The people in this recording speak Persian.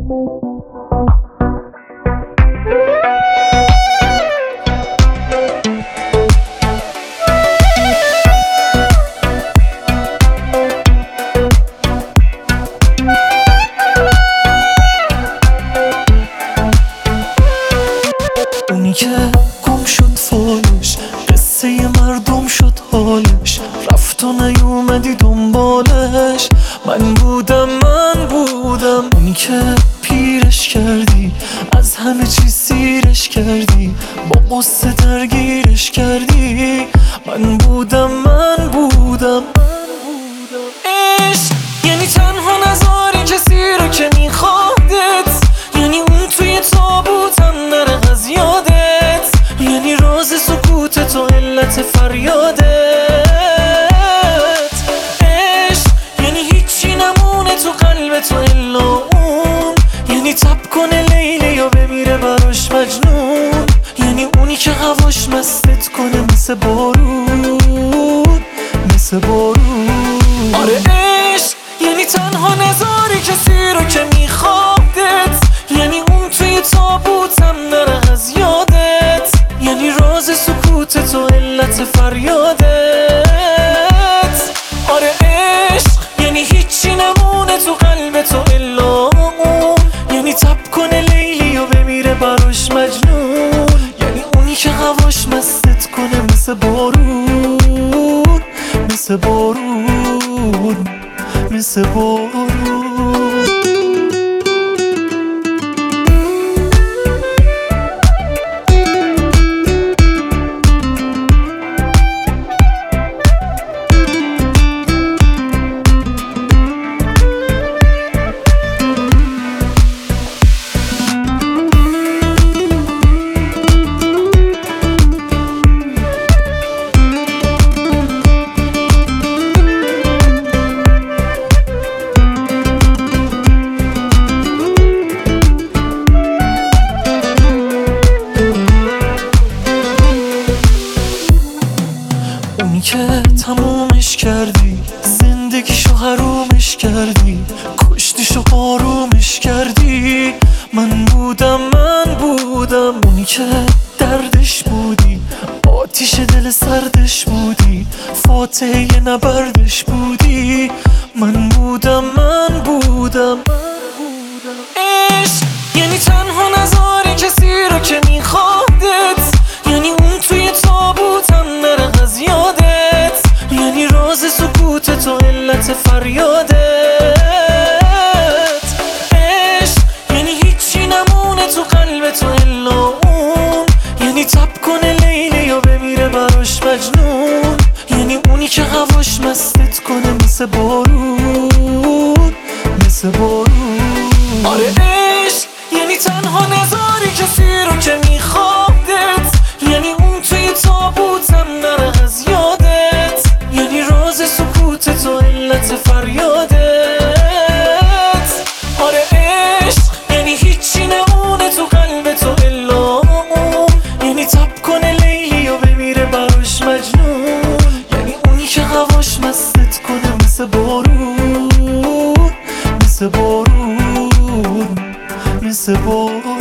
اونی که گم شد فالش، قصه مردم شد حالش، رفت و نیومدی دنبالش. من بودم اونی که پیرش کردی، از همه چیز سیرش کردی، با قصه درگیرش کردی. من بودم عشق یعنی تنها نذاری کسی رو که میخوادت، یعنی اون توی تابوتم نره از یادت، یعنی راز سکوتت و علت فریادت. عشق یعنی هیچی نمونه تو قلبت و الا اون، یعنی تب کنه لیلی و بمیره براش مجنون، یعنی اونی که هواش مستت کنه مثل بارون. آره عشق یعنی تنها نذاری کسی رو که میخوادت، یعنی اون توی تابوتم نره از یادت، یعنی راز سکوتت و علت فریادت. آره عشق یعنی هیچی نمونه تو قلبت و الا اون، یعنی تب کنه لیلی و بمیره براش مجنون، یعنی اونی که هواش مستت کنه مثل بارون. اونی که تمومش کردی، زندگیشو حرومش کردی، کشتیشو آرومش کردی. من بودم اونی که دردش بودی، آتیش دل سردش بودی، فاتحه نبردش بودی. من بودم عشق یعنی تنها نذاری کسی رو که میخوادت، یعنی اون توی تابوتم نره از یادت، یعنی راز سکوتت و علت فریادت. عشق یعنی هیچی نمونه تو قلبت و الا اون، یعنی تب کنه لیلی و بمیره براش مجنون، یعنی اونی که هواش مستت کنه مثل بارون. آره عشق یعنی تنها نذاری کسی رو که میخوادت، یعنی اون توی تابوتم نره از یادت، یعنی راز سکوتت و علت فریادت. آره عشق یعنی هیچی نمونه تو قلبت و الا اون، یعنی تب کنه لیلی و بمیره براش مجنون، یعنی اونی که هواش مستت کنه مثل بارون.